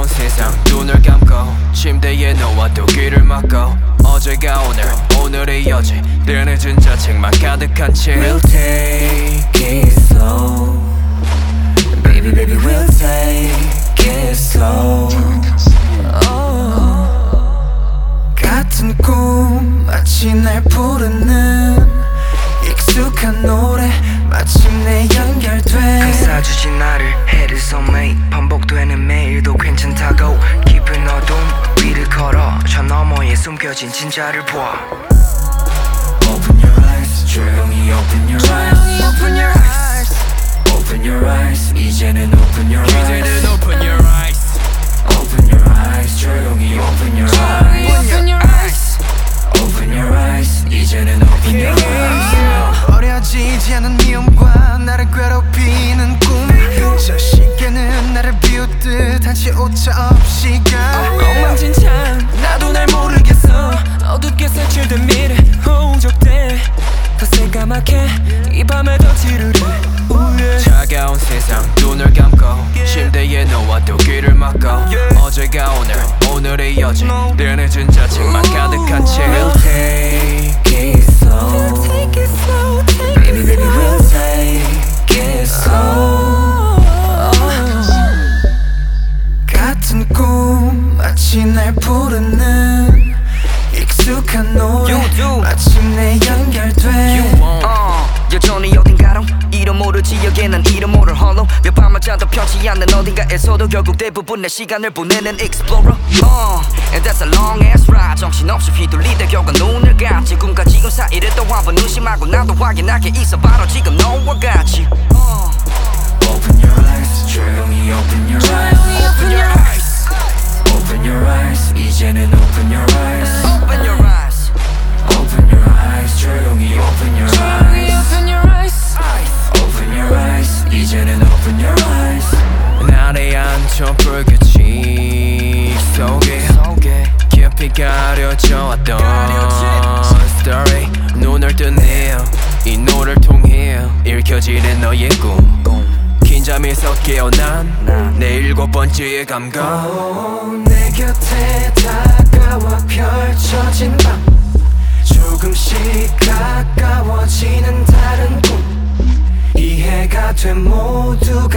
세상 눈을 감고 침대에 누워도 귀를 막고 어제가 오늘 오늘의 여지 늘 늦은 자책만 가득한 채 We'll take it slow Baby baby we'll take it slow 같은 꿈 마치 날 부르는 익숙한 노래 마침내 연결돼 감싸주지 나를 해를 섬에 반복되는 매일도 괜찮다고 깊은 어둠 위를 걸어 저 너머에 숨겨진 진짜를 봐 Open your eyes 조용히 open your eyes Open your eyes Open your eyes 이제는 open your eyes 이제는 open your eyes Open your eyes 조용히 open your eyes Open your eyes Open your eyes 이제는 open your eyes 어려지지 않은 미움과 나를 괴롭히는 꿈 저 시계는 나를 비웃듯 한치 오차 없이 가 엉망진창 나도 날 모르겠어 어둡게 색칠된 미래 호적돼 더 새까맣게 이 밤에 더 지르르 차가운 세상 눈을 감고 침대에 누워도 귀를 막고 어제가 오늘 오늘의 여지 늘 늦은 자책만 가득한 채 We'll take it slow Baby baby we'll take it slow 같은 꿈 마치 날 부르는 익숙한 노래 마침내 연결돼 여전히 어딘가로 이름 모를 지역에 난 이름 모를 홀로 몇 밤을 자도 편치 않는 어딘가에서도 결국 대부분 내 시간을 보내는 explorer And that's a long ass ride 정신없이 휘둘리다 결국 눈을 감 지금과 지금 사이를 또 한번 의심하고 나도 확인하게 있어 바로 지금 너와 같이 Open your eyes 조용히 open your eyes Open your eyes Open your eyes 이제는 open your eyes Open your eyes Open your eyes 조용히 open your eyes Open your eyes Open your eyes 이제는 open your eyes 나를 안쳐 불빛이 속에 깊이 가려져 왔던 story 눈을 뜨네 이 노래를 통해 읽혀지는 너의 꿈 긴 잠에서 깨어난 내 7번째의 감각 내 곁에 다가와 펼쳐진 밤 조금씩 가까워지는 다른 꿈 이해가 돼 모두